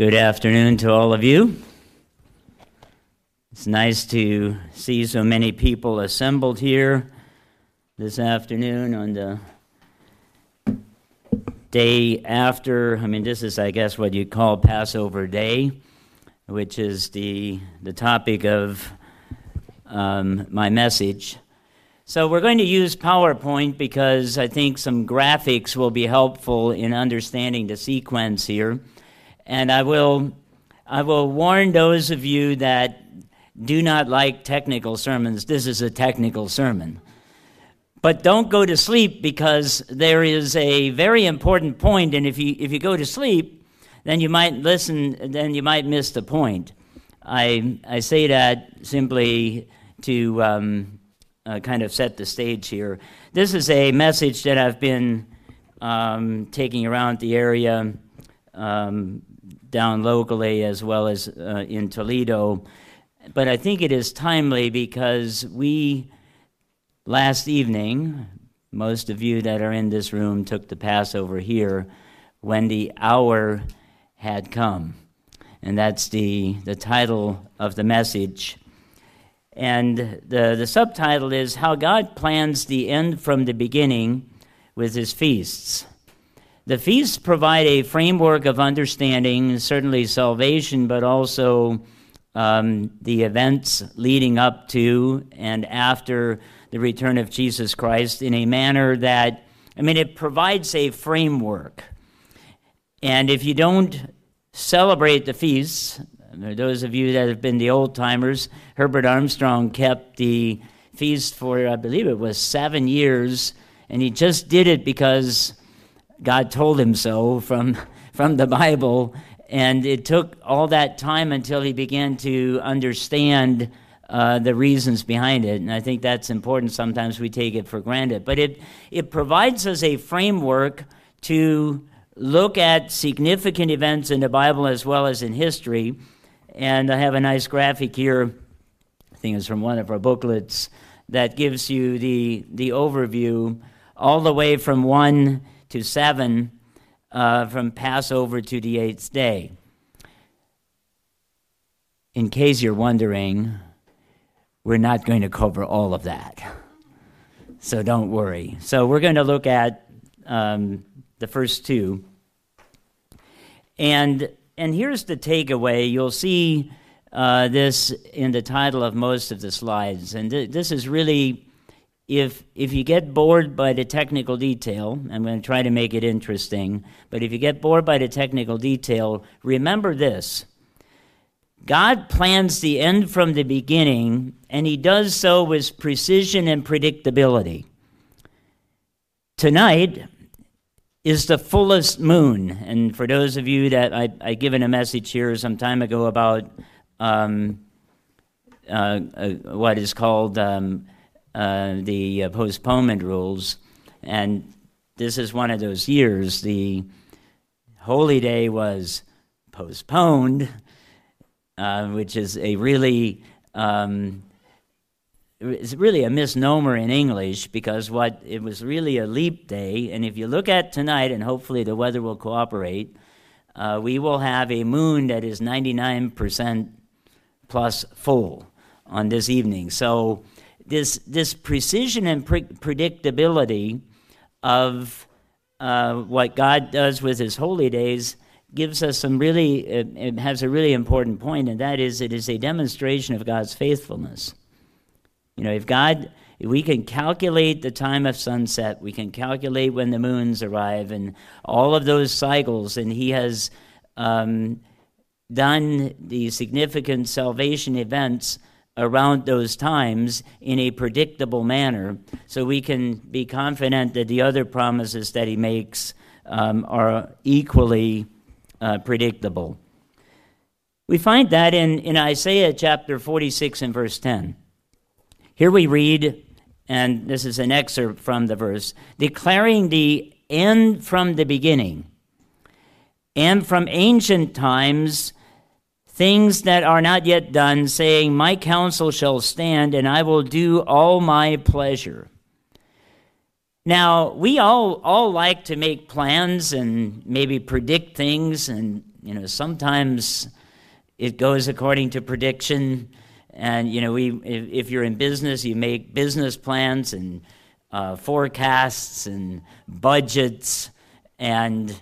Good afternoon to all of you. It's nice to see so many people assembled here this afternoon on the day after. This is, I guess, what you call Passover Day, which is the topic of my message. So we're going to use PowerPoint because I think some graphics will be helpful in understanding the sequence here. And I will warn those of you that do not like technical sermons. This is a technical sermon. But don't go to sleep, because there is a very important point, and if you go to sleep, then you might miss the point. I say that simply to kind of set the stage here. This is a message that I've been taking around the area, down locally as well as in Toledo. But I think it is timely because last evening, most of you that are in this room took the Passover here when the hour had come. And that's the title of the message. And the subtitle is How God Plans the End from the Beginning with His Feasts. The feasts provide a framework of understanding, certainly salvation, but also the events leading up to and after the return of Jesus Christ in a manner that, it provides a framework. And if you don't celebrate the feasts, those of you that have been the old-timers, Herbert Armstrong kept the feast for, I believe it was 7 years, and he just did it because God told him so from the Bible, and it took all that time until he began to understand the reasons behind it, and I think that's important. Sometimes we take it for granted. But it provides us a framework to look at significant events in the Bible as well as in history, and I have a nice graphic here, I think it's from one of our booklets, that gives you the overview all the way from 1 to 7, from Passover to the 8th day. In case you're wondering, we're not going to cover all of that, so don't worry. So we're going to look at the first two. And here's the takeaway. You'll see this in the title of most of the slides. And this is really, if you get bored by the technical detail, I'm going to try to make it interesting, but if you get bored by the technical detail, remember this. God plans the end from the beginning, and He does so with precision and predictability. Tonight is the fullest moon, and for those of you that I given a message here some time ago about what is called the postponement rules, and this is one of those years. The holy day was postponed, which is it's really a misnomer in English, because it was really a leap day. And if you look at tonight, and hopefully the weather will cooperate, we will have a moon that is 99% plus full on this evening. So this precision and predictability of what God does with His holy days gives us it has a really important point, and that is it is a demonstration of God's faithfulness. If we can calculate the time of sunset, we can calculate when the moons arrive and all of those cycles, and He has done the significant salvation events around those times in a predictable manner, so we can be confident that the other promises that He makes are equally predictable. We find that in Isaiah chapter 46 and verse 10. Here we read, and this is an excerpt from the verse, declaring the end from the beginning, and from ancient times things that are not yet done, saying, my counsel shall stand, and I will do all my pleasure. Now, we all like to make plans and maybe predict things, and Sometimes it goes according to prediction, and if you're in business, you make business plans and forecasts and budgets, and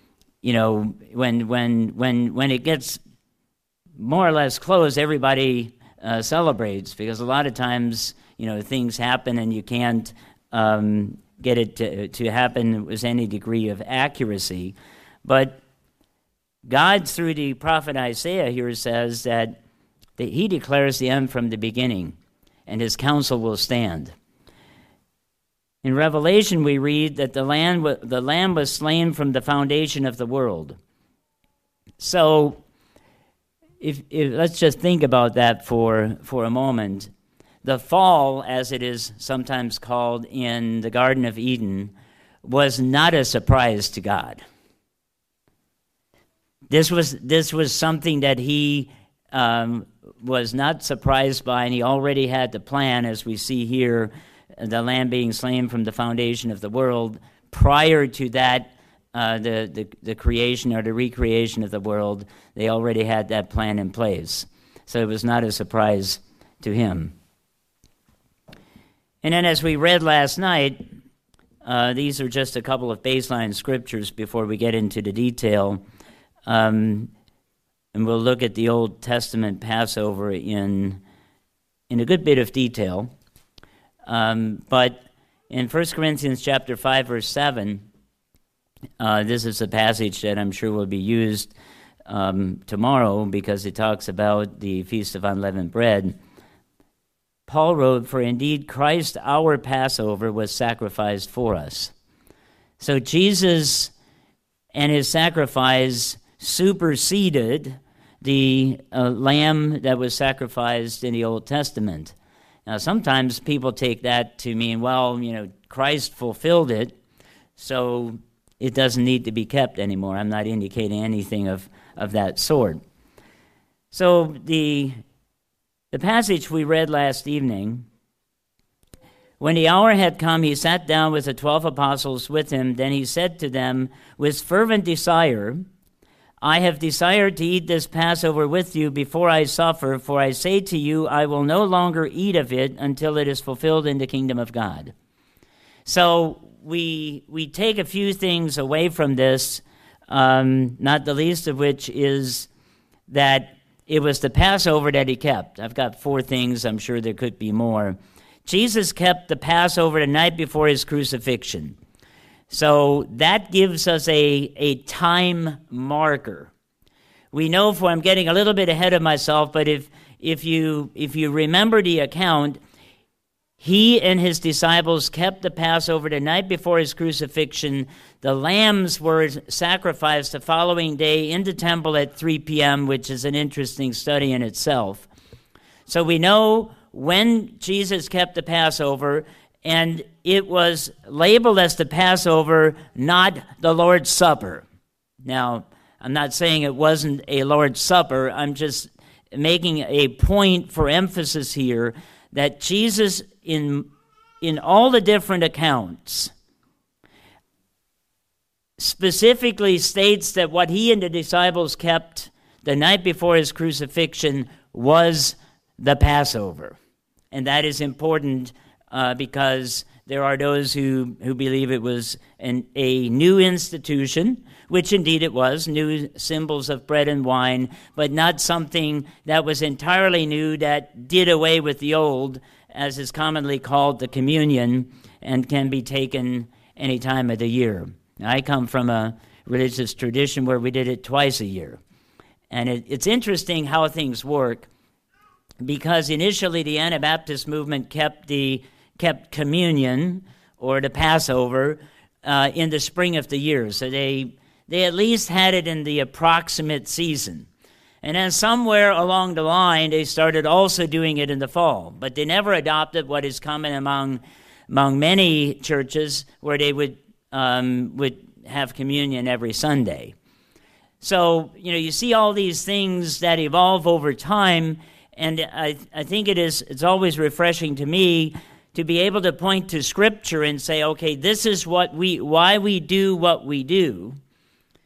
when it gets more or less close, everybody celebrates, because a lot of times things happen and you can't get it to happen with any degree of accuracy. But God, through the prophet Isaiah here, says that he declares the end from the beginning, and his counsel will stand. In Revelation, we read that the Lamb was slain from the foundation of the world. So, if let's just think about that for a moment. The fall, as it is sometimes called in the Garden of Eden, was not a surprise to God. This was something that he was not surprised by, and he already had the plan, as we see here, the Lamb being slain from the foundation of the world. Prior to that, the creation or the recreation of the world, they already had that plan in place. So it was not a surprise to him. And then, as we read last night, these are just a couple of baseline scriptures before we get into the detail. And we'll look at the Old Testament Passover in a good bit of detail. But in 1 Corinthians chapter 5, verse 7, this is a passage that I'm sure will be used tomorrow, because it talks about the Feast of Unleavened Bread. Paul wrote, "For indeed Christ our Passover was sacrificed for us." So Jesus and his sacrifice superseded the lamb that was sacrificed in the Old Testament. Now, sometimes people take that to mean, well, Christ fulfilled it, so it doesn't need to be kept anymore. I'm not indicating anything of that sort. So the passage we read last evening, when the hour had come, he sat down with the 12 apostles with him. Then he said to them, "With fervent desire, I have desired to eat this Passover with you before I suffer, for I say to you, I will no longer eat of it until it is fulfilled in the kingdom of God." So we take a few things away from this, not the least of which is that it was the Passover that he kept. I've got 4 things. I'm sure there could be more. Jesus kept the Passover the night before his crucifixion. So that gives us a time marker. We know, for I'm getting a little bit ahead of myself, but if you remember the account, he and his disciples kept the Passover the night before his crucifixion. The lambs were sacrificed the following day in the temple at 3 p.m., which is an interesting study in itself. So we know when Jesus kept the Passover, and it was labeled as the Passover, not the Lord's Supper. Now, I'm not saying it wasn't a Lord's Supper. I'm just making a point for emphasis here that Jesus, in all the different accounts, specifically states that what he and the disciples kept the night before his crucifixion was the Passover. And that is important because there are those who believe it was a new institution, which indeed it was, new symbols of bread and wine, but not something that was entirely new that did away with the old, as is commonly called the communion, and can be taken any time of the year. Now, I come from a religious tradition where we did it twice a year. And it's interesting how things work, because initially the Anabaptist movement kept communion, or the Passover, in the spring of the year. So they at least had it in the approximate season. And then somewhere along the line, they started also doing it in the fall. But they never adopted what is common among many churches, where they would have communion every Sunday. So, you see all these things that evolve over time, and I think it's always refreshing to me to be able to point to Scripture and say, okay, this is why we do what we do.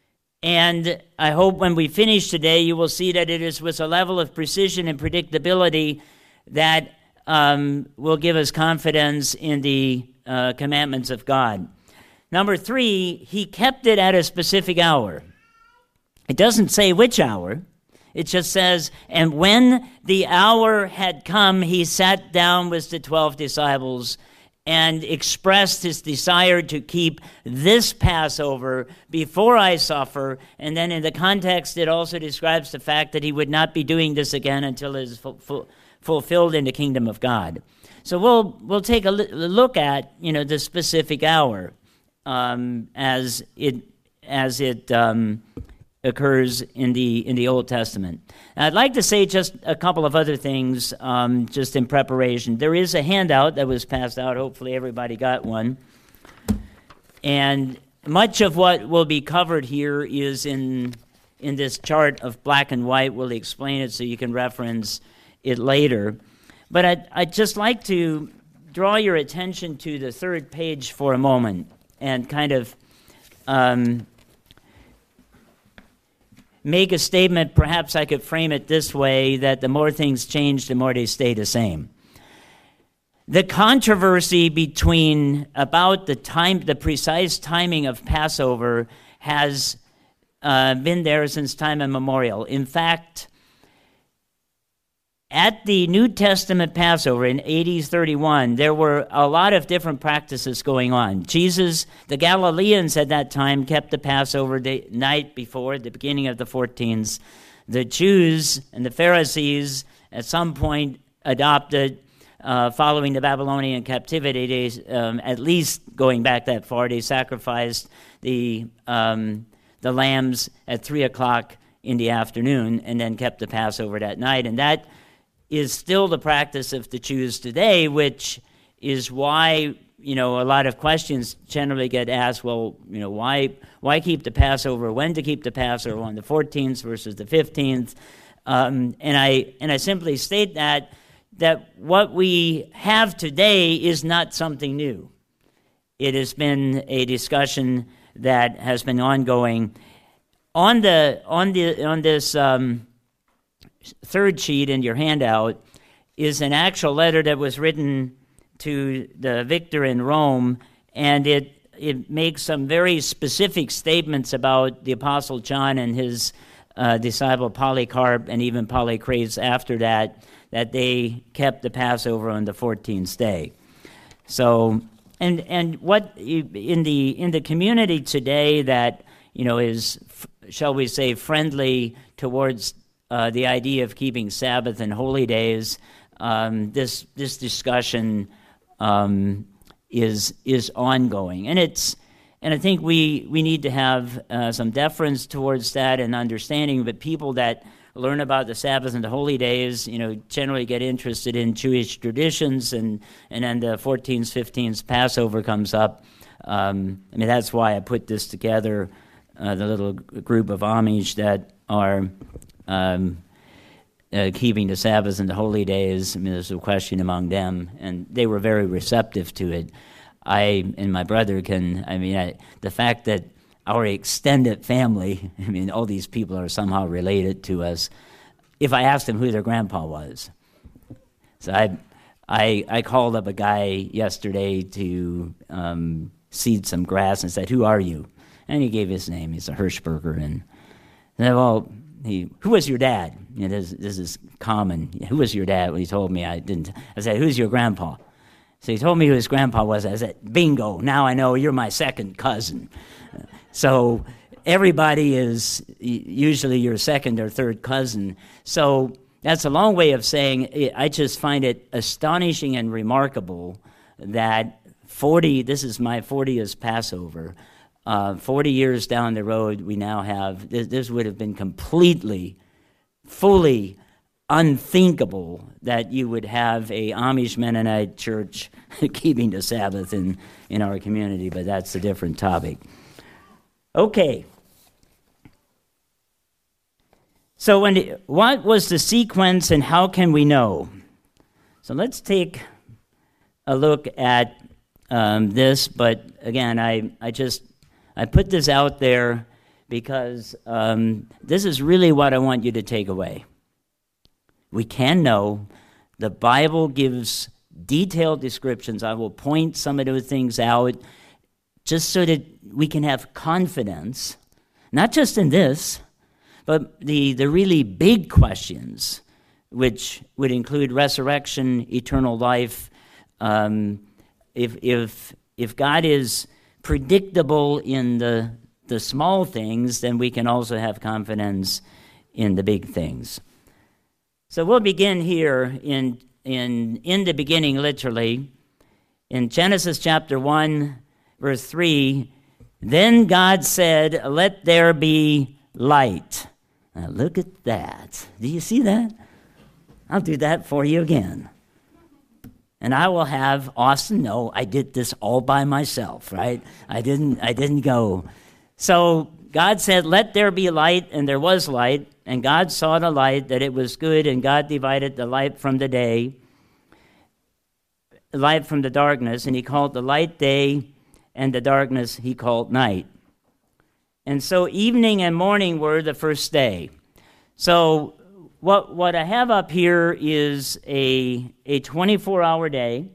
And I hope when we finish today, you will see that it is with a level of precision and predictability that will give us confidence in the commandments of God. Number 3, he kept it at a specific hour. It doesn't say which hour. It just says, and when the hour had come, he sat down with the 12 disciples and expressed his desire to keep this Passover before I suffer. And then in the context, it also describes the fact that he would not be doing this again until it is fulfilled in the kingdom of God. So we'll take a look at the specific hour as it occurs in the Old Testament. And I'd like to say just a couple of other things just in preparation. There is a handout that was passed out. Hopefully everybody got one. And much of what will be covered here is in this chart of black and white. We'll explain it so you can reference it later. But I'd just like to draw your attention to the third page for a moment and kind of make a statement. Perhaps I could frame it this way, that the more things change, the more they stay the same. The controversy about the precise timing of Passover has been there since time immemorial. In fact, at the New Testament Passover in AD 31, there were a lot of different practices going on. The Galileans at that time kept the Passover the night before, the beginning of the 14th. The Jews and the Pharisees at some point adopted, following the Babylonian captivity, at least going back that far, they sacrificed the lambs at 3 o'clock in the afternoon and then kept the Passover that night. And that is still the practice of the Jews today, which is why, a lot of questions generally get asked, well, why keep the Passover, when to keep the Passover on the 14th versus the 15th? And I simply state that what we have today is not something new. It has been a discussion that has been ongoing. On this third sheet in your handout is an actual letter that was written to the victor in Rome, and it makes some very specific statements about the Apostle John and his disciple Polycarp, and even Polycrates after that they kept the Passover on the 14th day. So, and what in the community today that is, shall we say, friendly towards the idea of keeping Sabbath and holy days, this discussion is ongoing, and I think we need to have some deference towards that and understanding. But people that learn about the Sabbath and the holy days, generally get interested in Jewish traditions, and then the 14th, 15th Passover comes up. That's why I put this together. The little group of Amish that are keeping the Sabbath and the holy days. There's a question among them, and they were very receptive to it. I and my brother the fact that our extended family, all these people are somehow related to us. If I asked them who their grandpa was. So I called up a guy yesterday to seed some grass and said, "Who are you?" And he gave his name. He's a Hirschberger. And I said, "Well, who was your dad?" This is common. "Who was your dad?" Well, he told me. I didn't. I said, "Who's your grandpa?" So he told me who his grandpa was. I said, "Bingo, now I know you're my second cousin." So everybody is usually your second or third cousin. So that's a long way of saying I just find it astonishing and remarkable that this is my 40th Passover. 40 years down the road, we now have, this would have been completely, fully unthinkable that you would have a Amish Mennonite church keeping the Sabbath in our community, but that's a different topic. Okay. So what was the sequence and how can we know? So let's take a look at this, but again, I put this out there because this is really what I want you to take away. We can know the Bible gives detailed descriptions. I will point some of those things out just so that we can have confidence, not just in this, but the really big questions, which would include resurrection, eternal life. If God is predictable in the small things, then we can also have confidence in the big things. So we'll begin here in the beginning, literally, in Genesis chapter 1, verse 3. Then God said, "Let there be light." Now look at that. Do you see that? I'll do that for you again. And I will have Austin know I did this all by myself, right? I didn't go. So God said, "Let there be light," and there was light. And God saw the light, that it was good, and God divided the light from the day, light from the darkness, and he called the light day, and the darkness he called night. And so evening and morning were the first day. So what I have up here is a 24-hour day,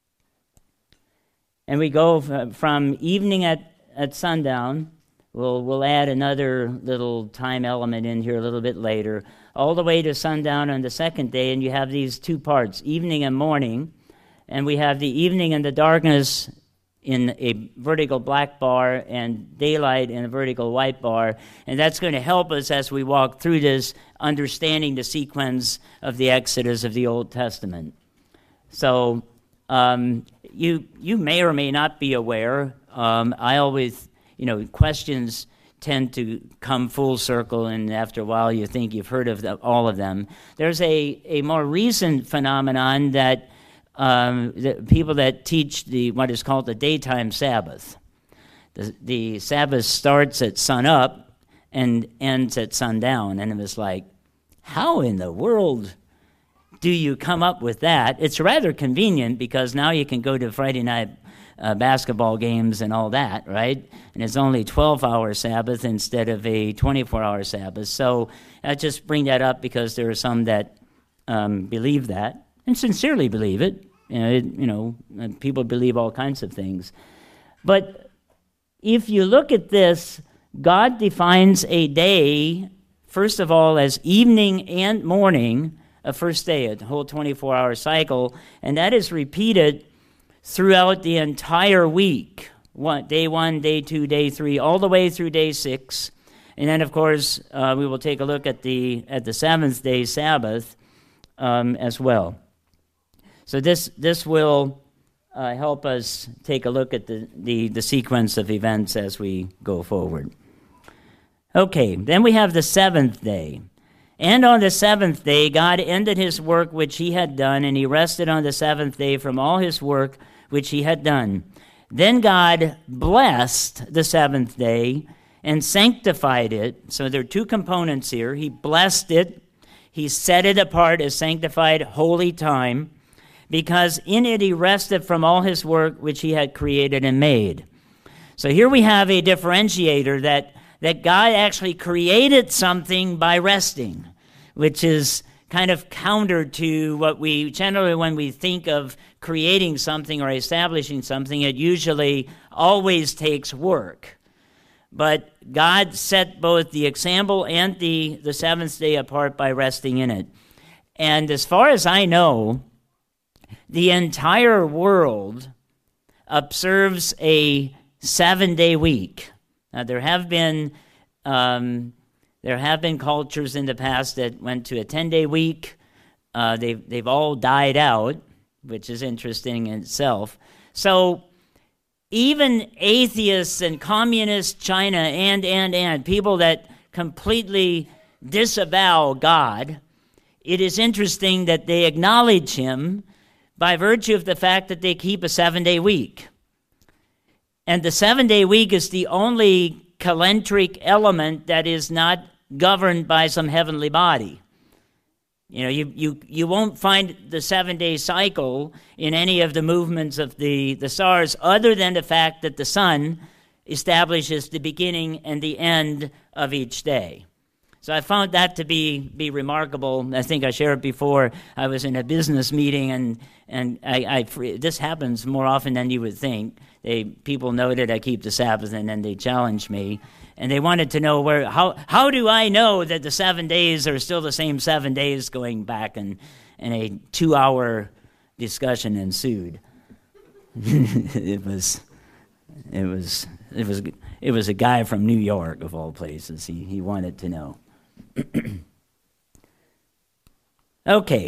and we go from evening at sundown. We'll add another little time element in here a little bit later, all the way to sundown on the second day, and you have these two parts, evening and morning, and we have the evening and the darkness in a vertical black bar and daylight in a vertical white bar, and that's going to help us as we walk through this, understanding the sequence of the Exodus of the Old Testament. So you may or may not be aware. I always, questions tend to come full circle, and after a while you think you've heard of all of them. There's a more recent phenomenon that the people that teach what is called the daytime Sabbath. The Sabbath starts at sun up and ends at sundown, and it was like, how in the world do you come up with that? It's rather convenient because now you can go to Friday night basketball games and all that, right? And it's only 12-hour Sabbath instead of a 24-hour Sabbath. So I just bring that up because there are some that believe that and sincerely believe it. People believe all kinds of things. But if you look at this, God defines a day, first of all, as evening and morning, a first day, a whole 24-hour cycle, and that is repeated throughout the entire week. Day 1, day 2, day 3, all the way through day 6. And then, of course, we will take a look at the seventh day Sabbath as well. So this will help us take a look at the sequence of events as we go forward. Okay, then we have the seventh day. And on the seventh day, God ended his work which he had done, and he rested on the seventh day from all his work which he had done. Then God blessed the seventh day and sanctified it. So there are two components here. He blessed it. He set it apart as sanctified, holy time, because in it he rested from all his work which he had created and made. So here we have a differentiator that God actually created something by resting, which is kind of counter to what we generally, when we think of creating something or establishing something, it usually always takes work. But God set both the example and the seventh day apart by resting in it. And as far as I know, the entire world observes a 7-day week. Now, there have been cultures in the past that went to a 10-day week. They've all died out, which is interesting in itself. So even atheists and communist China and people that completely disavow God, it is interesting that they acknowledge him by virtue of the fact that they keep a 7-day week. And the 7-day week is the only calendric element that is not governed by some heavenly body. You won't find the 7-day cycle in any of the movements of the stars, other than the fact that the sun establishes the beginning and the end of each day. So I found that to be remarkable. I think I shared it before. I was in a business meeting, and this happens more often than you would think. People know that I keep the Sabbath, and then they challenge me. And they wanted to know how do I know that the 7 days are still the same 7 days going back, and a 2-hour discussion ensued. It was a guy from New York, of all places. He wanted to know. Okay.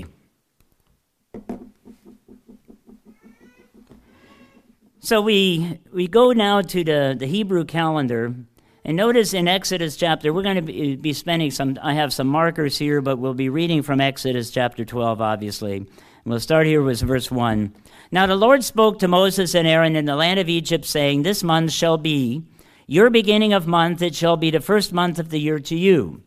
So we go now to the Hebrew calendar, and notice in Exodus chapter, we're going to be spending I have some markers here, but we'll be reading from Exodus chapter 12, obviously. And we'll start here with verse 1. Now the Lord spoke to Moses and Aaron in the land of Egypt, saying, This month shall be your beginning of month, it shall be the first month of the year to you.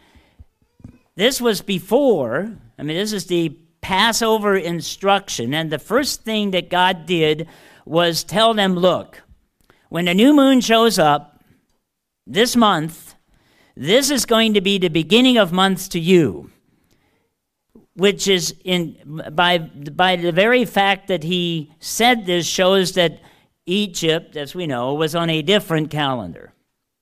This was before, this is the Passover instruction, and the first thing that God did was tell them, look, when the new moon shows up this month, this is going to be the beginning of months to you, which is by the very fact that he said this shows that Egypt, as we know, was on a different calendar.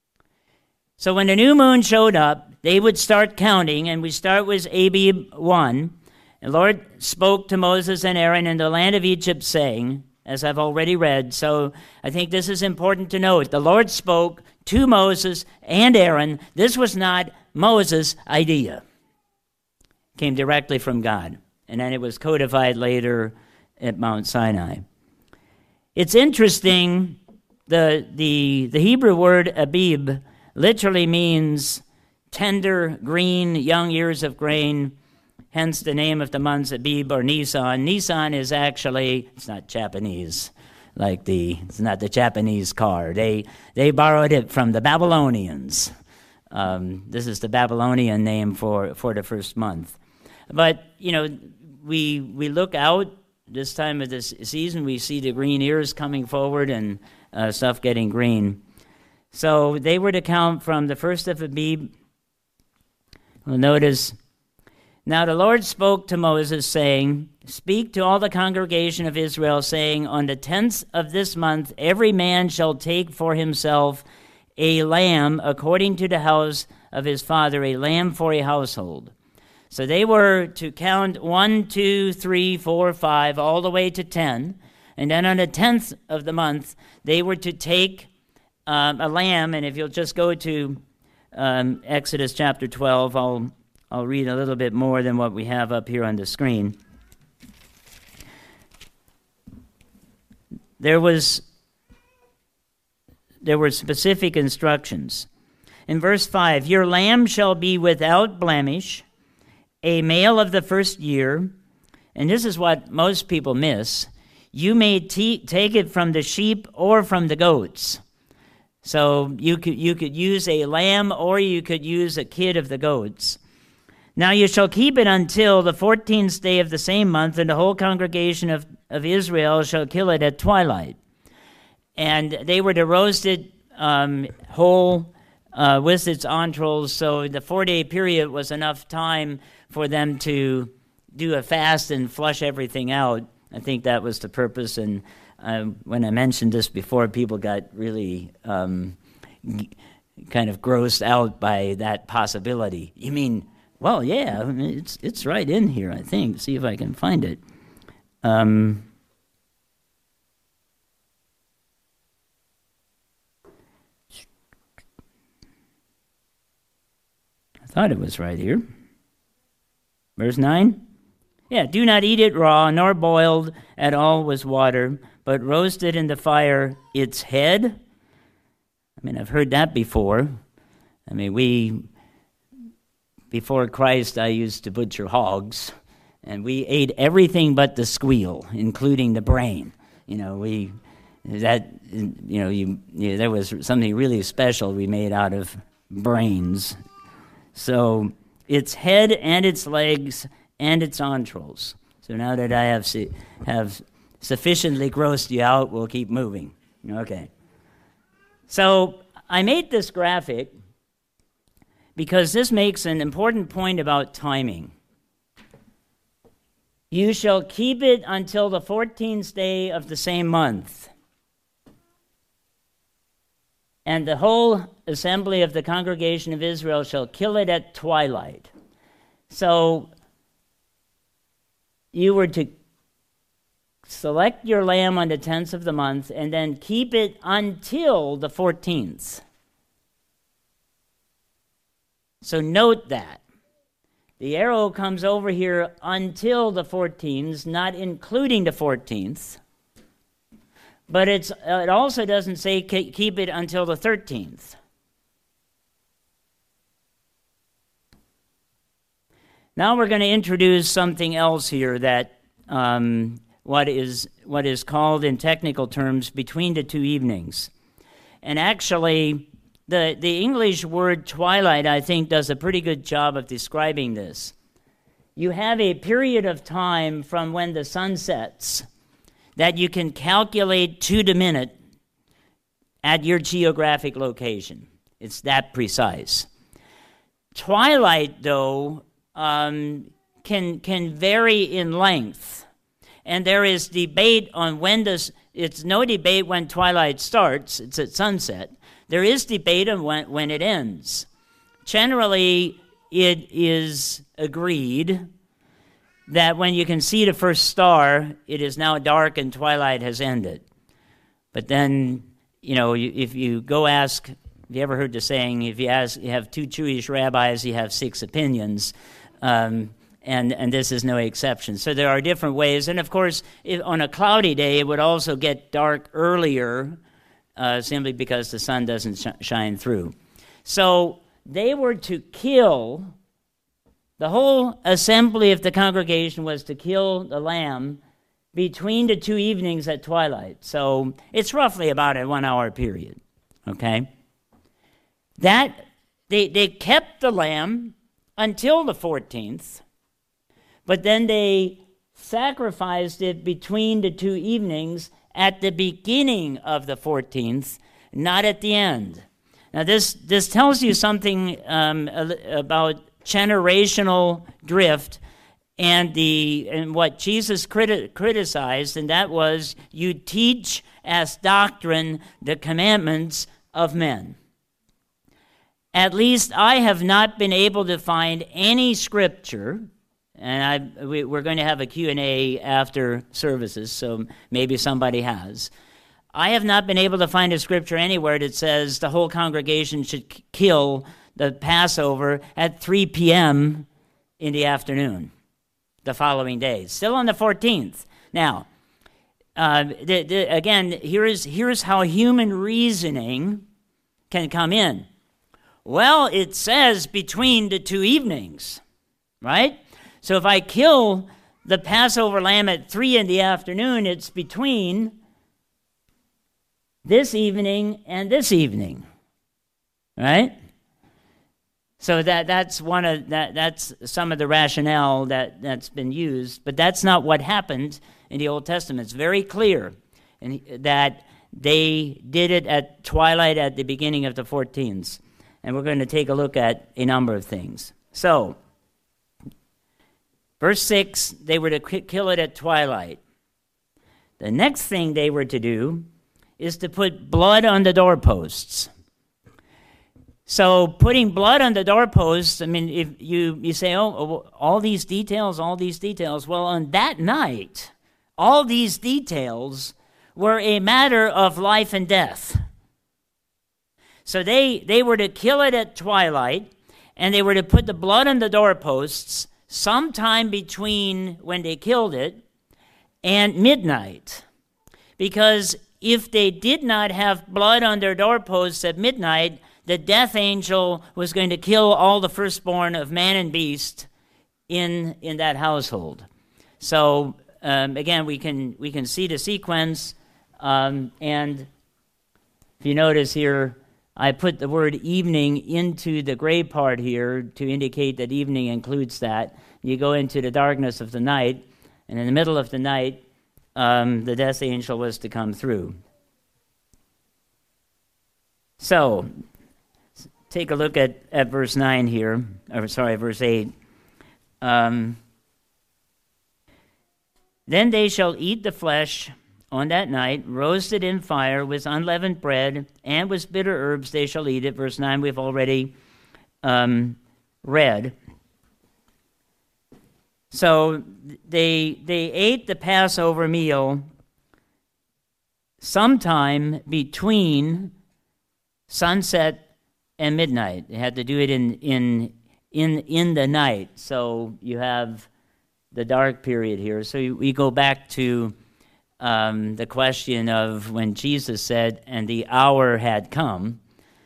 So when the new moon showed up, they would start counting, and we start with Abib 1. And the Lord spoke to Moses and Aaron in the land of Egypt, saying, as I've already read, so I think this is important to note. The Lord spoke to Moses and Aaron. This was not Moses' idea. It came directly from God. And then it was codified later at Mount Sinai. It's interesting, the Hebrew word Abib literally means tender, green, young ears of grain, hence the name of the months Abib or Nisan. Nisan is actually, it's not Japanese, it's not the Japanese car. They borrowed it from the Babylonians. This is the Babylonian name for the first month. But, we look out this time of this season, we see the green ears coming forward and stuff getting green. So they were to count from the first of Abib. Well, notice, now the Lord spoke to Moses, saying, Speak to all the congregation of Israel, saying, On the 10th of this month, every man shall take for himself a lamb according to the house of his father, a lamb for a household. So they were to count 1, 2, 3, 4, 5, all the way to 10. And then on the 10th of the month, they were to take a lamb. And if you'll just go to Exodus chapter 12, I'll read a little bit more than what we have up here on the screen. There were specific instructions. In verse 5, Your lamb shall be without blemish, a male of the first year. And this is what most people miss. You may take it from the sheep or from the goats. So you could use a lamb or you could use a kid of the goats. Now you shall keep it until the 14th day of the same month, and the whole congregation of Israel shall kill it at twilight. And they were to roast it whole with its entrails, so the 4-day period was enough time for them to do a fast and flush everything out. I think that was the purpose, and when I mentioned this before, people got really kind of grossed out by that possibility. You mean, well, yeah, it's right in here, I think. See if I can find it. I thought it was right here. Verse 9? Yeah, do not eat it raw, nor boiled at all with water, but roasted in the fire its head. I've heard that before. Before Christ, I used to butcher hogs, and we ate everything but the squeal, including the brain. There was something really special we made out of brains. So its head and its legs and its entrails. So now that I have sufficiently grossed you out, we'll keep moving. Okay. So I made this graphic because this makes an important point about timing. You shall keep it until the 14th day of the same month. And the whole assembly of the congregation of Israel shall kill it at twilight. So you were to select your lamb on the 10th of the month and then keep it until the 14th. So note that. The arrow comes over here until the 14th, not including the 14th. But it also doesn't say keep it until the 13th. Now we're going to introduce something else here that what is called in technical terms between the two evenings. And actually, the English word twilight, I think, does a pretty good job of describing this. You have a period of time from when the sun sets that you can calculate to the minute at your geographic location. It's that precise. Twilight, though, can vary in length. And there is debate on when it's no debate when twilight starts, it's at sunset. There is debate on when it ends. Generally, it is agreed that when you can see the first star, it is now dark and twilight has ended. But then, if you go ask, have you ever heard the saying, if you have two Jewish rabbis, you have 6 opinions, and this is no exception. So there are different ways. And of course, on a cloudy day, it would also get dark earlier, simply because the sun doesn't shine through. So they were to kill, the whole assembly of the congregation was to kill the lamb between the two evenings at twilight. So it's roughly about a 1 hour period, okay? That, they kept the lamb until the 14th, but then they sacrificed it between the two evenings at the beginning of the 14th, not at the end. Now, this tells you something about generational drift and what Jesus criticized, and that was, you teach as doctrine the commandments of men. At least I have not been able to find any scripture, and we're going to have a Q&A after services, so maybe somebody has. I have not been able to find a scripture anywhere that says the whole congregation should kill the Passover at 3 p.m. in the afternoon the following day, still on the 14th. Now, again, here's how human reasoning can come in. Well, it says between the two evenings, right? So if I kill the Passover lamb at 3 in the afternoon, it's between this evening and this evening, right? So that's some of the rationale that's been used, but that's not what happened in the Old Testament. It's very clear that they did it at twilight at the beginning of the 14th, and we're going to take a look at a number of things. So, verse 6, they were to kill it at twilight. The next thing they were to do is to put blood on the doorposts. So putting blood on the doorposts, I mean, if you say, all these details. Well, on that night, all these details were a matter of life and death. So they were to kill it at twilight, and they were to put the blood on the doorposts sometime between when they killed it and midnight. Because if they did not have blood on their doorposts at midnight, the death angel was going to kill all the firstborn of man and beast in that household. So again, we can see the sequence, and if you notice here, I put the word evening into the gray part here to indicate that evening includes that. You go into the darkness of the night, and in the middle of the night, the death angel was to come through. So, take a look at verse 9 here, verse 8. Then they shall eat the flesh on that night, roasted in fire with unleavened bread, and with bitter herbs they shall eat it. Verse 9 we've already read. So they ate the Passover meal sometime between sunset and midnight. They had to do it in the night. So you have the dark period here. So we go back to the question of when Jesus said, "And the hour had come."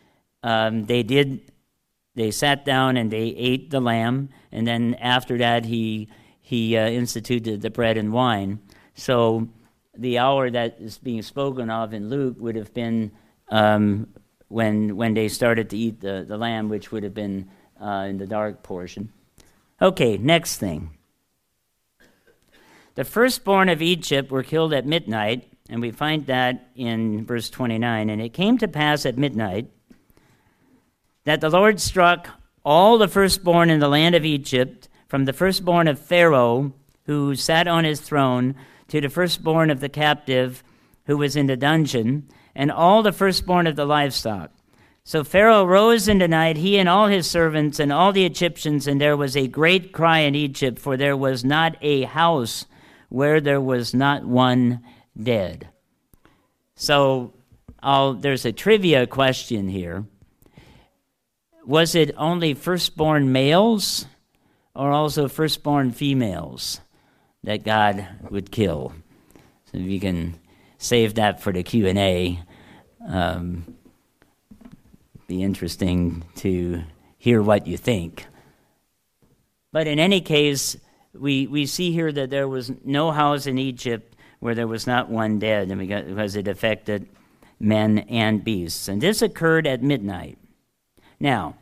They sat down and they ate the lamb, and then after that he instituted the bread and wine. So the hour that is being spoken of in Luke would have been when they started to eat the lamb, which would have been in the dark portion. Okay, next thing. The firstborn of Egypt were killed at midnight, and we find that in verse 29. And it came to pass at midnight that the Lord struck all the firstborn in the land of Egypt, from the firstborn of Pharaoh, who sat on his throne, to the firstborn of the captive who was in the dungeon, and all the firstborn of the livestock. So Pharaoh rose in the night, he and all his servants and all the Egyptians, and there was a great cry in Egypt, for there was not a house where there was not one dead. So there's a trivia question here. Was it only firstborn males or also firstborn females that God would kill? So if you can save that for the Q&A, be interesting to hear what you think. But in any case, we see here that there was no house in Egypt where there was not one dead, and because it affected men and beasts. And this occurred at midnight. Now,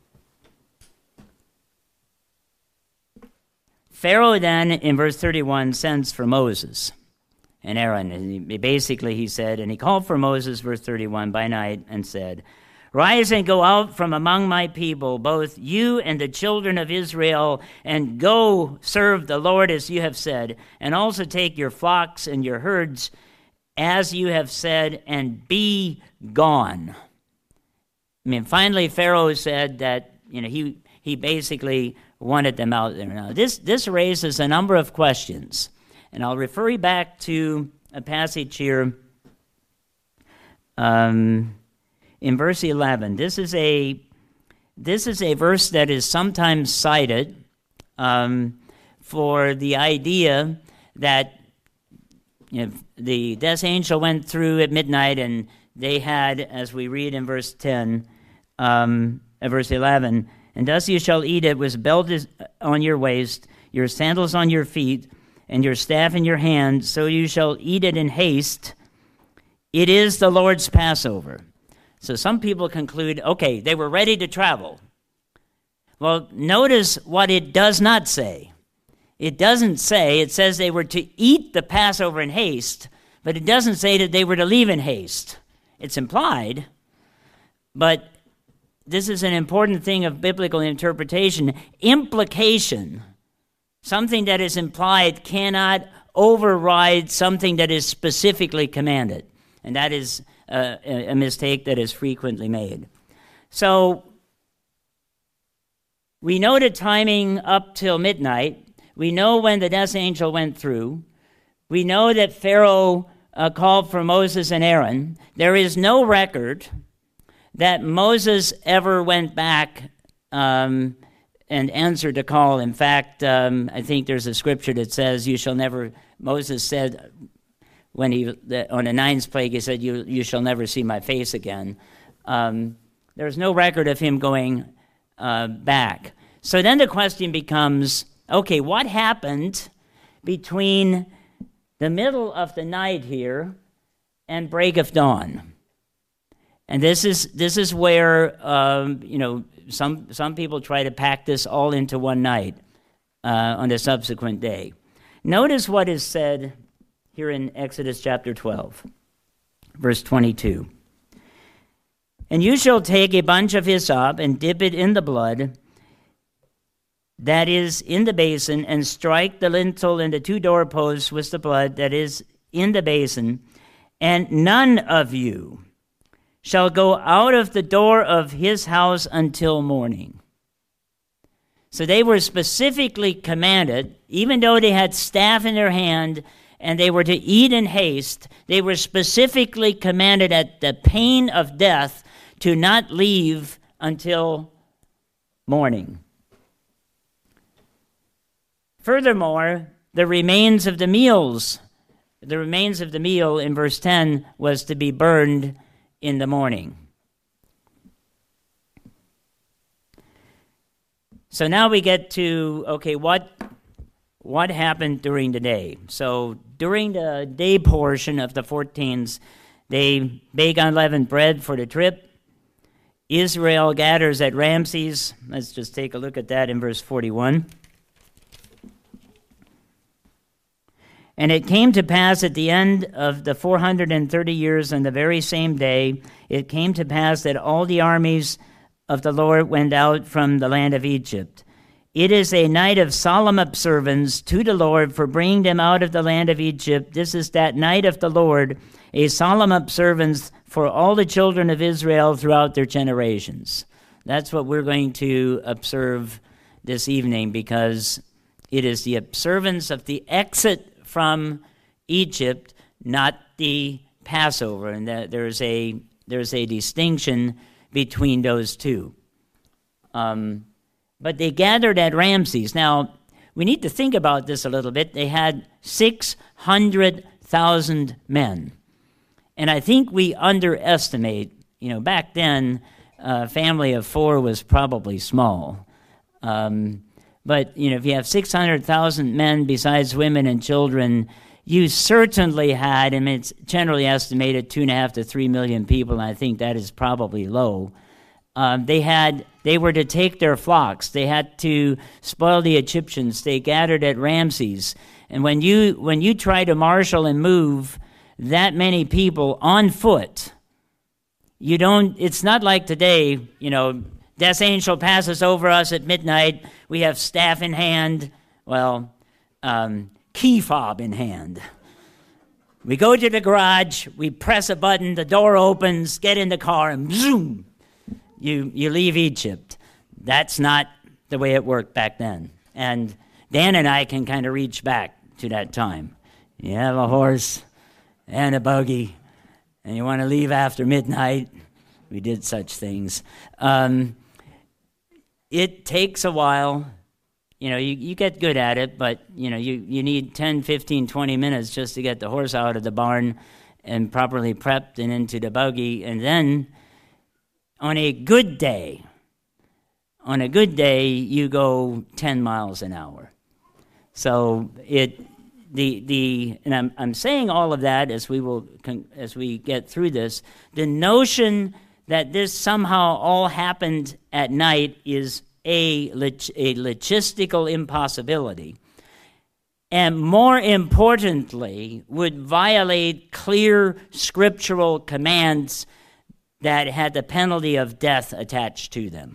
Pharaoh then, in verse 31, sends for Moses and Aaron. And he said, and he called for Moses, verse 31, by night, and said, "Rise and go out from among my people, both you and the children of Israel, and go serve the Lord as you have said, and also take your flocks and your herds as you have said, and be gone." Finally, Pharaoh said that he basically wanted them out there. Now, this raises a number of questions, and I'll refer you back to a passage here in verse 11. This is a verse that is sometimes cited for the idea that the death angel went through at midnight, and they had, as we read in verse 10, verse 11, "And thus you shall eat it with belt on your waist, your sandals on your feet, and your staff in your hand, so you shall eat it in haste. It is the Lord's Passover." So some people conclude, okay, they were ready to travel. Well, notice what it does not say. It doesn't say, it says they were to eat the Passover in haste, but it doesn't say that they were to leave in haste. It's implied, but this is an important thing of biblical interpretation. Implication, something that is implied, cannot override something that is specifically commanded. And that is a mistake that is frequently made. So we know the timing up till midnight. We know when the death angel went through. We know that Pharaoh called for Moses and Aaron. There is no record that Moses ever went back and answered the call. In fact, I think there's a scripture that says, Moses said, on the ninth plague, he said, you shall never see my face again. There's no record of him going back. So then the question becomes, okay, what happened between the middle of the night here and break of dawn? And this is where some people try to pack this all into one night on the subsequent day. Notice what is said here in Exodus chapter 12, verse 22. And you shall take a bunch of hyssop and dip it in the blood that is in the basin, and strike the lintel and the 2 doorposts with the blood that is in the basin, and none of you shall go out of the door of his house until morning. So they were specifically commanded, even though they had staff in their hand and they were to eat in haste, they were specifically commanded at the pain of death to not leave until morning. Furthermore, the remains of the meal in verse 10 was to be burned in the morning. So now we get to, okay, what happened during the day? So during the day portion of the 14th, they bake unleavened bread for the trip. Israel gathers at Ramses. Let's just take a look at that in verse 41. And it came to pass at the end of the 430 years on the very same day, it came to pass that all the armies of the Lord went out from the land of Egypt. It is a night of solemn observance to the Lord for bringing them out of the land of Egypt. This is that night of the Lord, a solemn observance for all the children of Israel throughout their generations. That's what we're going to observe this evening, because it is the observance of the exit from Egypt, not the Passover, and that there's a distinction between those two. But they gathered at Ramses. Now, we need to think about this a little bit. They had 600,000 men. And I think we underestimate, back then, a family of 4 was probably small. But, if you have 600,000 men besides women and children, you certainly had, and it's generally estimated 2.5 to 3 million people, and I think that is probably low. They were to take their flocks. They had to spoil the Egyptians. They gathered at Ramses. And when you try to marshal and move that many people on foot, it's not like today, Death angel passes over us at midnight. We have staff in hand. Key fob in hand. We go to the garage. We press a button. The door opens. Get in the car, and zoom, you leave Egypt. That's not the way it worked back then. And Dan and I can kind of reach back to that time. You have a horse and a buggy, and you want to leave after midnight. We did such things. It takes a while. You get good at it, but, you need 10, 15, 20 minutes just to get the horse out of the barn and properly prepped and into the buggy. And then on a good day, you go 10 miles an hour. So and I'm saying all of that as we get through this. The notion that this somehow all happened at night is a logistical impossibility, and more importantly, would violate clear scriptural commands that had the penalty of death attached to them.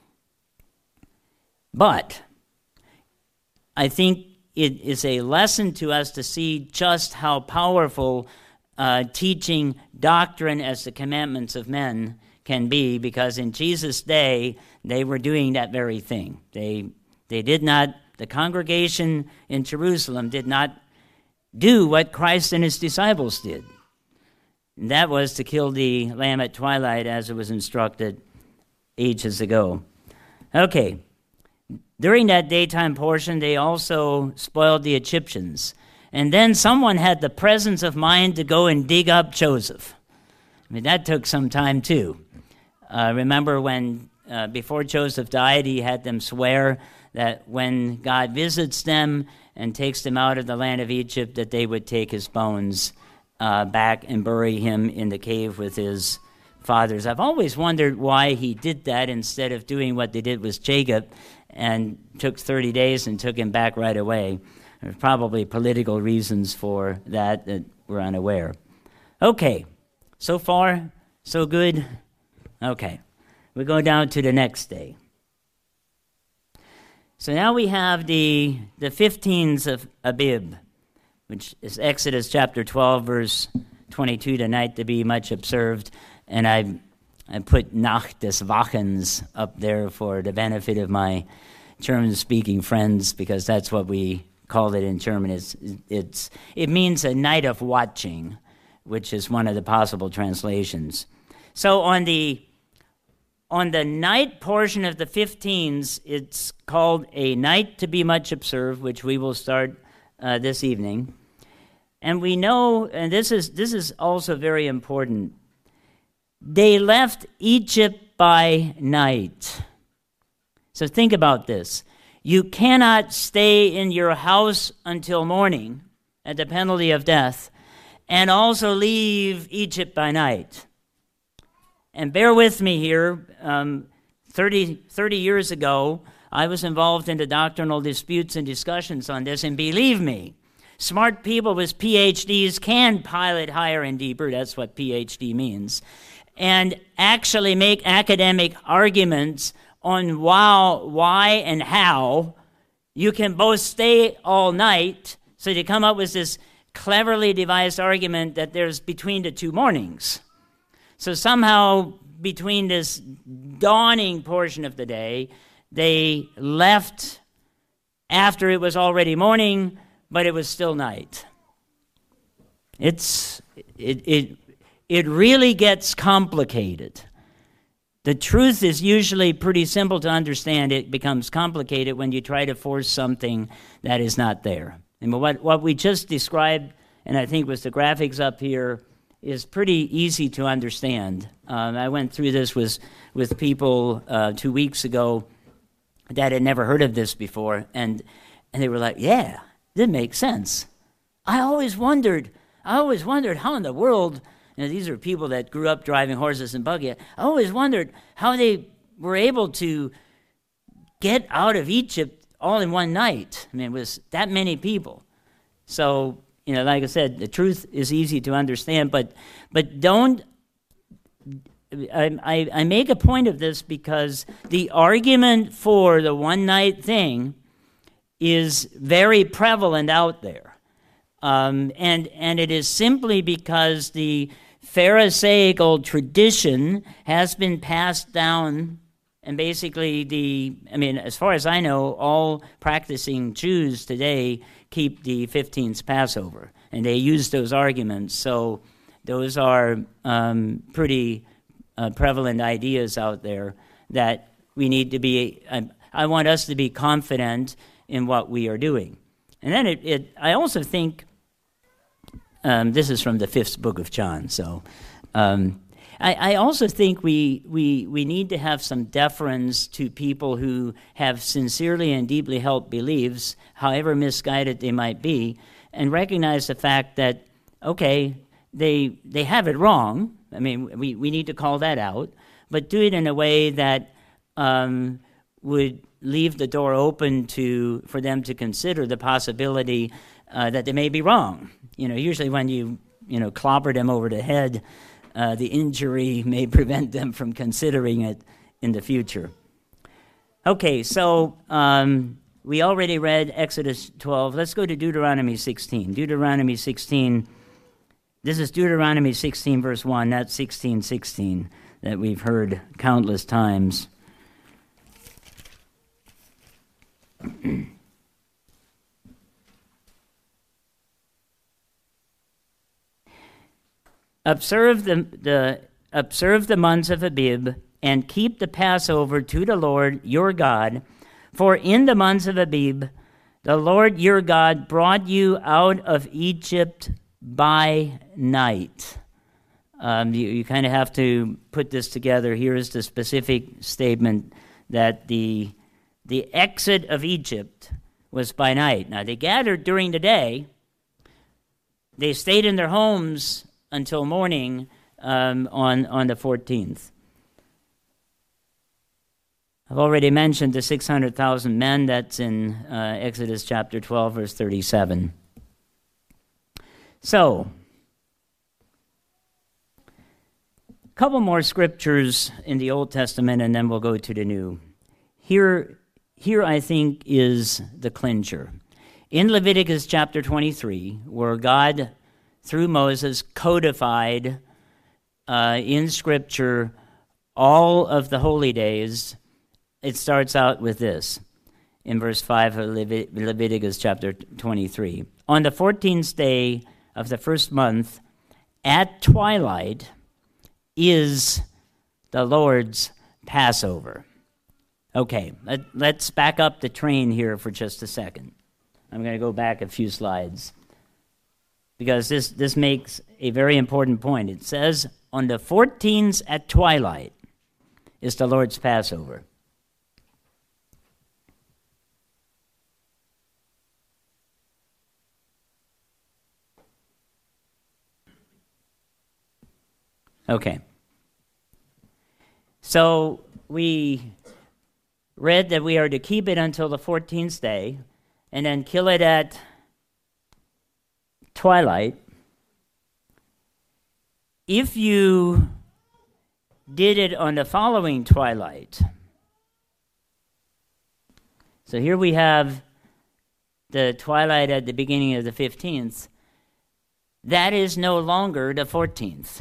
But I think it is a lesson to us to see just how powerful teaching doctrine as the commandments of men can be, because in Jesus' day, they were doing that very thing. The congregation in Jerusalem did not do what Christ and his disciples did. And that was to kill the lamb at twilight, as it was instructed ages ago. Okay. During that daytime portion, they also spoiled the Egyptians. And then someone had the presence of mind to go and dig up Joseph. That took some time too. Remember when, before Joseph died, he had them swear that when God visits them and takes them out of the land of Egypt, that they would take his bones back and bury him in the cave with his fathers. I've always wondered why he did that instead of doing what they did with Jacob and took 30 days and took him back right away. There's probably political reasons for that we're unaware. Okay, so far, so good. Okay, we go down to the next day. So now we have the 15s of Abib, which is Exodus chapter 12, verse 22, the night to be much observed. And I put Nacht des Wachens up there for the benefit of my German-speaking friends, because that's what we call it in German. It means a night of watching, which is one of the possible translations. So on the night portion of the 15s, it's called a night to be much observed, which we will start this evening. And we know, and this is also very important, they left Egypt by night. So think about this. You cannot stay in your house until morning at the penalty of death, and also leave Egypt by night. And bear with me here, 30 years ago, I was involved in the doctrinal disputes and discussions on this, and believe me, smart people with PhDs can pilot higher and deeper, that's what PhD means, and actually make academic arguments on why and how you can both stay all night, so they come up with this cleverly devised argument that there's between the two mornings. So somehow between this dawning portion of the day, they left after it was already morning, but it was still night. It really gets complicated. The truth is usually pretty simple to understand. It becomes complicated when you try to force something that is not there. And what we just described, and I think with the graphics up here, is pretty easy to understand. I went through this with people 2 weeks ago that had never heard of this before, and they were like, yeah, this makes sense. I always wondered how in the world, these are people that grew up driving horses and buggy, I always wondered how they were able to get out of Egypt all in one night. I mean, it was that many people. So, like I said, the truth is easy to understand, but don't, I make a point of this because the argument for the one night thing is very prevalent out there. And it is simply because the Pharisaical tradition has been passed down, and basically as far as I know, all practicing Jews today keep the 15th Passover, and they use those arguments. So those are pretty prevalent ideas out there that we need to be, I want us to be confident in what we are doing. And then I also think, this is from the 5th book of John, so I also think we need to have some deference to people who have sincerely and deeply held beliefs, however misguided they might be, and recognize the fact that, okay, they have it wrong. I mean, we need to call that out, but do it in a way that would leave the door open for them to consider the possibility that they may be wrong. Usually when you clobber them over the head, the injury may prevent them from considering it in the future. Okay, so we already read Exodus 12. Let's go to Deuteronomy 16. Deuteronomy 16. This is Deuteronomy 16, verse 1, not 16:16 that we've heard countless times. Observe the months of Abib, and keep the Passover to the Lord your God. For in the months of Abib, the Lord your God brought you out of Egypt by night. You kind of have to put this together. Here is the specific statement that the exit of Egypt was by night. Now, they gathered during the day. They stayed in their homes until morning on the 14th. I've already mentioned the 600,000 men. That's in Exodus chapter 12, verse 37. So, Couple more scriptures in the Old Testament, and then we'll go to the New. Here I think is the clincher. In Leviticus chapter 23, where God, through Moses, codified in Scripture all of the holy days, it starts out with this, in verse 5 of Leviticus chapter 23. On the 14th day of the first month, at twilight, is the Lord's Passover. Okay, let's back up the train here for just a second. I'm going to go back a few slides because this makes a very important point. It says, on the 14th at twilight is the Lord's Passover. Okay. So we read that we are to keep it until the 14th day and then kill it at twilight. If you did it on the following twilight, so here we have the twilight at the beginning of the 15th, that is no longer the 14th.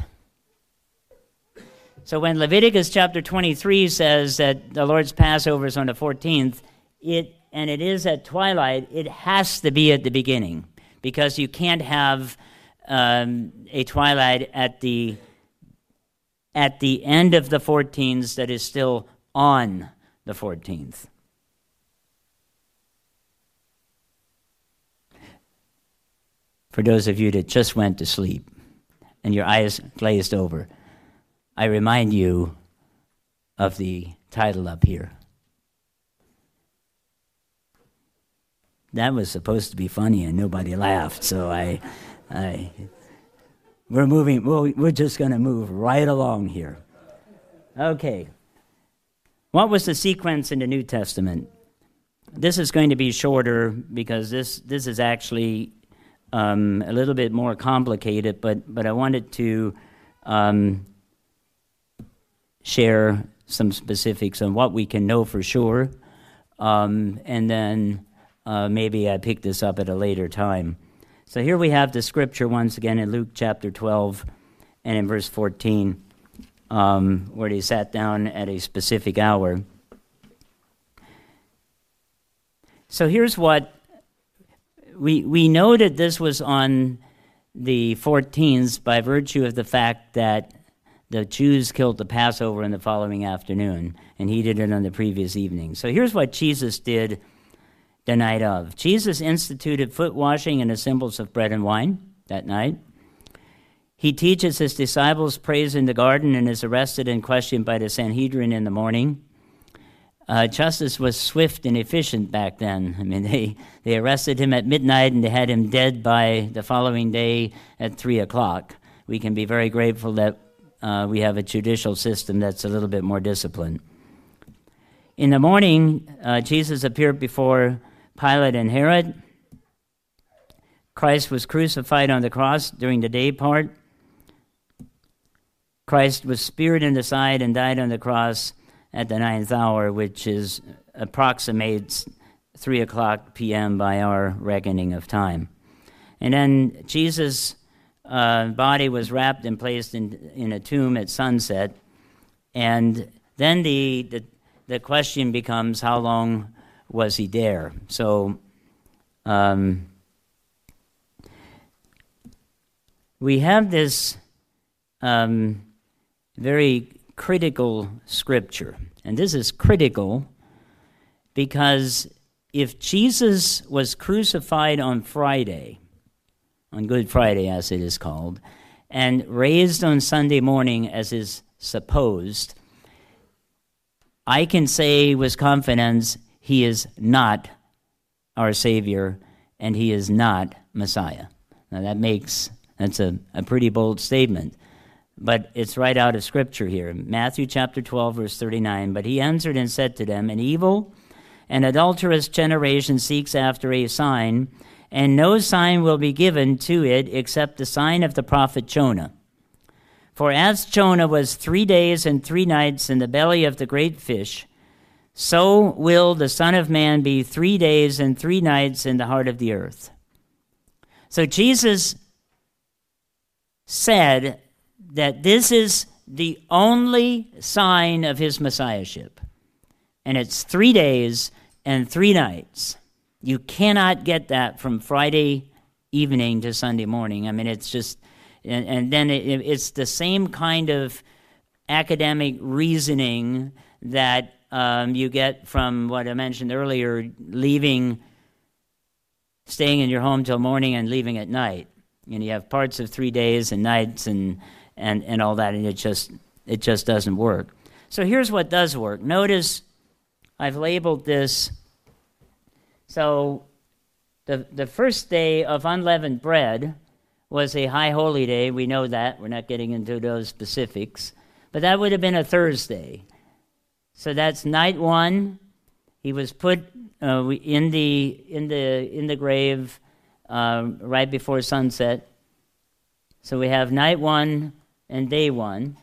So when Leviticus chapter 23 says that the Lord's Passover is on the 14th, and it is at twilight, it has to be at the beginning, because you can't have a twilight at the end of the 14th that is still on the 14th. For those of you that just went to sleep and your eyes glazed over, I remind you of the title up here. That was supposed to be funny and nobody laughed, so we're just going to move right along here. Okay. What was the sequence in the New Testament? This is going to be shorter because this is actually a little bit more complicated, but I wanted to share some specifics on what we can know for sure, and then maybe I pick this up at a later time. So here we have the scripture once again in Luke chapter 12 and in verse 14, where they sat down at a specific hour. So here's what we know that this was on the 14th by virtue of the fact that the Jews killed the Passover in the following afternoon, and he did it on the previous evening. So here's what Jesus did the night of. Jesus instituted foot washing and the symbols of bread and wine that night. He teaches his disciples, prays in the garden, and is arrested and questioned by the Sanhedrin in the morning. Justice was swift and efficient back then. I mean, they arrested him at midnight and they had him dead by the following day at 3 o'clock. We can be very grateful that we have a judicial system that's a little bit more disciplined. In the morning, Jesus appeared before Pilate and Herod. Christ was crucified on the cross during the day part. Christ was speared in the side and died on the cross at the 9th hour, which approximates 3 o'clock p.m. by our reckoning of time. And then Jesus' body was wrapped and placed in a tomb at sunset. And then the question becomes, how long was he there? So we have this very critical scripture. And this is critical because if Jesus was crucified on Friday, on Good Friday as it is called, and raised on Sunday morning as is supposed, I can say with confidence he is not our Savior and he is not Messiah. Now that's a pretty bold statement, but it's right out of Scripture here. Matthew chapter 12, verse 39, "But he answered and said to them, An evil and adulterous generation seeks after a sign, and no sign will be given to it except the sign of the prophet Jonah. For as Jonah was 3 days and 3 nights in the belly of the great fish, so will the Son of Man be 3 days and 3 nights in the heart of the earth. So Jesus said that this is the only sign of his messiahship. And it's 3 days and 3 nights. You cannot get that from Friday evening to Sunday morning. I mean, it's just, and then it's the same kind of academic reasoning that you get from what I mentioned earlier, staying in your home till morning and leaving at night. And you have parts of 3 days and nights and all that, and it just doesn't work. So here's what does work. Notice I've labeled this. So the first day of unleavened bread was a high holy day. We know that. We're not getting into those specifics. But that would have been a Thursday. So that's night 1. He was put in the grave right before sunset. So we have night 1 and day 1.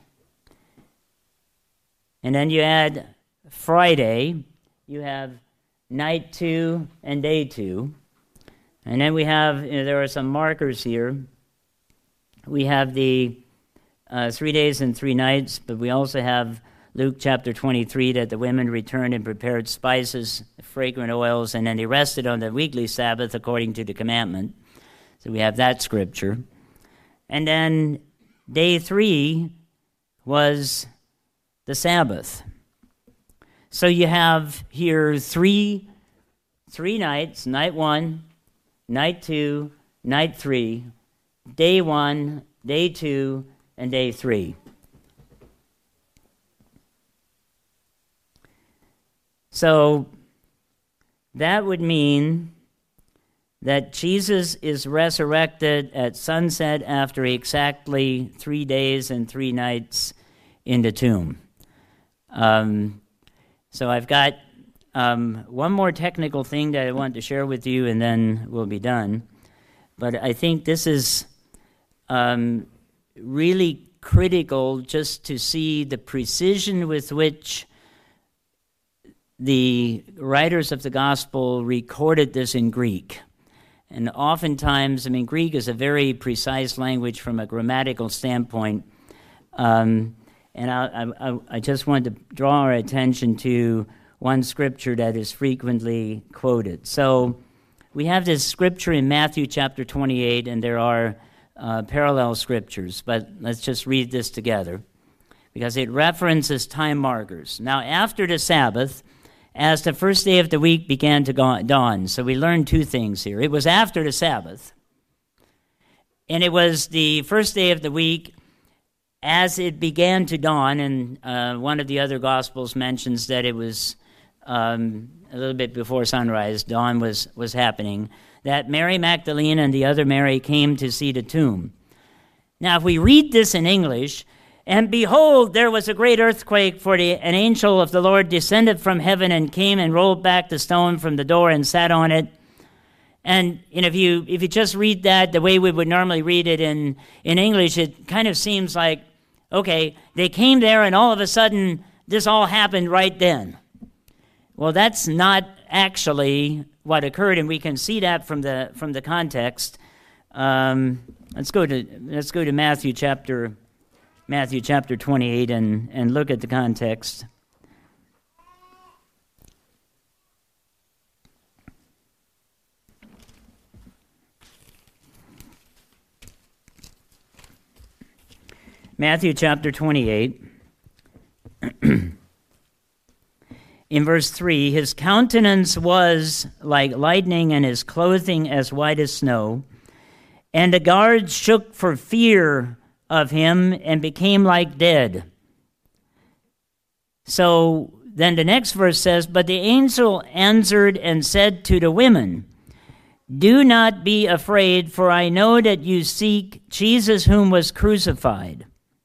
And then you add Friday, you have night 2 and day 2. And then we have, there are some markers here. We have the 3 days and 3 nights, but we also have Luke chapter 23, that the women returned and prepared spices, fragrant oils, and then they rested on the weekly Sabbath according to the commandment. So we have that scripture. And then day 3 was the Sabbath. So you have here three nights, night 1, night 2, night 3, day 1, day 2, and day 3. So that would mean that Jesus is resurrected at sunset after exactly 3 days and 3 nights in the tomb. So I've got one more technical thing that I want to share with you, and then we'll be done. But I think this is really critical just to see the precision with which the writers of the gospel recorded this in Greek. And oftentimes, Greek is a very precise language from a grammatical standpoint. And I just want to draw our attention to one scripture that is frequently quoted. So we have this scripture in Matthew chapter 28, and there are parallel scriptures, but let's just read this together because it references time markers. Now, after the Sabbath, as the first day of the week began to dawn. So we learned 2 things here. It was after the Sabbath, and it was the first day of the week as it began to dawn, and one of the other Gospels mentions that it was a little bit before sunrise, dawn was happening, that Mary Magdalene and the other Mary came to see the tomb. Now, if we read this in English, and behold, there was a great earthquake, for an angel of the Lord descended from heaven and came and rolled back the stone from the door and sat on it. And if you just read that the way we would normally read it in English, it kind of seems like, okay, they came there and all of a sudden this all happened right then. Well, that's not actually what occurred, and we can see that from the context. Let's go to Matthew chapter 28 and look at the context. Matthew chapter 28. In verse 3, his countenance was like lightning and his clothing as white as snow. And the guards shook for fear of him and became like dead. So then the next verse says, but the angel answered and said to the women, do not be afraid, for I know that you seek Jesus whom was crucified.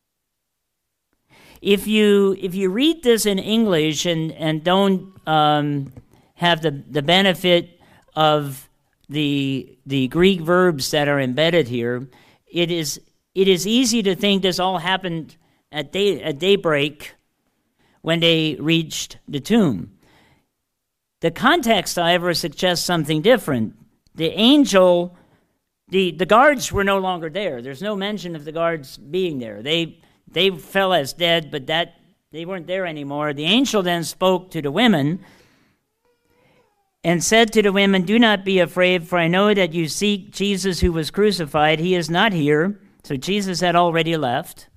If you read this in English and don't have the benefit of the Greek verbs that are embedded here, it is it is easy to think this all happened at daybreak when they reached the tomb. The context, however, suggests something different. The angel, the guards were no longer there. There's no mention of the guards being there. They fell as dead, but they weren't there anymore. The angel then spoke to the women and said to the women, "Do not be afraid, for I know that you seek Jesus who was crucified. He is not here." So Jesus had already left.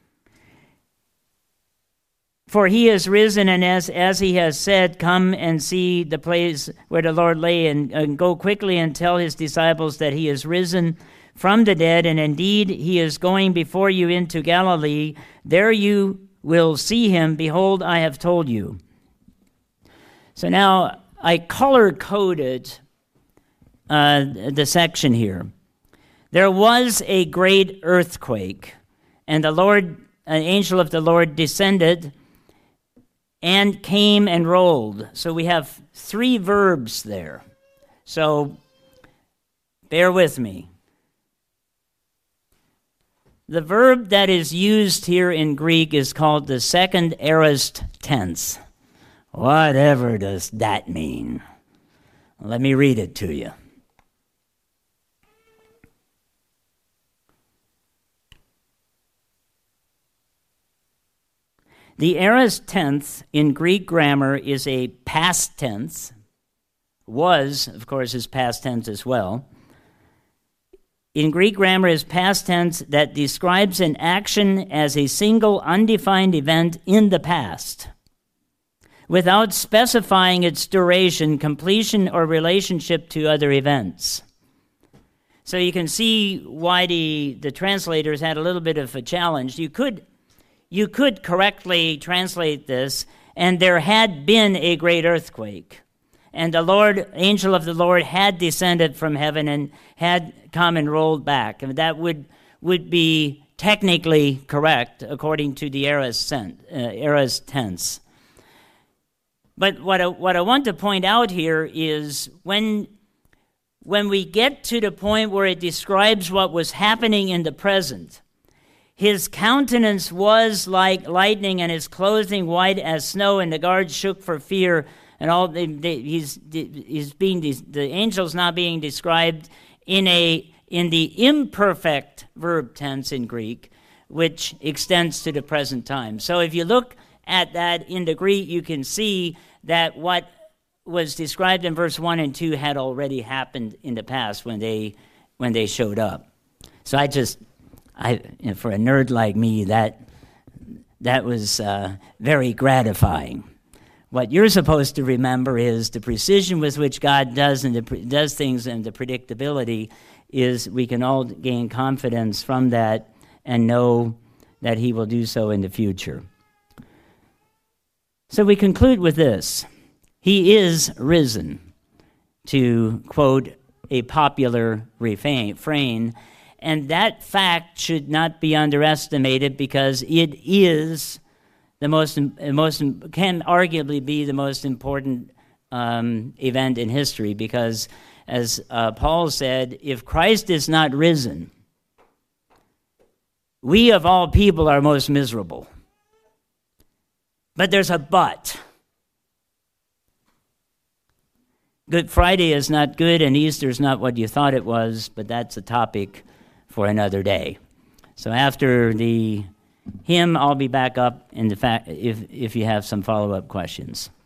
"For he is risen, and as he has said, come and see the place where the Lord lay, and go quickly and tell his disciples that he is risen from the dead, and indeed he is going before you into Galilee. There you will see him. Behold, I have told you." So now I color-coded the section here. There was a great earthquake, and an angel of the Lord descended and came and rolled. So we have 3 verbs there. So bear with me. The verb that is used here in Greek is called the second aorist tense. Whatever does that mean? Let me read it to you. The aorist tense in Greek grammar is a past tense. Was, of course, is past tense as well. In Greek grammar is past tense that describes an action as a single undefined event in the past, without specifying its duration, completion, or relationship to other events. So you can see why the translators had a little bit of a challenge. You could correctly translate this, and there had been a great earthquake, and the angel of the Lord had descended from heaven and had come and rolled back. And that would be technically correct according to the aorist tense. But what I want to point out here is when we get to the point where it describes what was happening in the present, his countenance was like lightning, and his clothing white as snow, and the guards shook for fear. And the angel's now being described in the imperfect verb tense in Greek, which extends to the present time. So if you look at that in the Greek, you can see that what was described in verse 1 and 2 had already happened in the past when they showed up. So for a nerd like me, that was very gratifying. What you're supposed to remember is the precision with which God does things, and the predictability is we can all gain confidence from that and know that he will do so in the future. So we conclude with this. He is risen, to quote a popular refrain, and that fact should not be underestimated because it is can arguably be the most important event in history, because as Paul said, if Christ is not risen, we of all people are most miserable. But there's a but. Good Friday is not good, and Easter is not what you thought it was, but that's a topic for another day. So after the hymn, I'll be back up if you have some follow-up questions.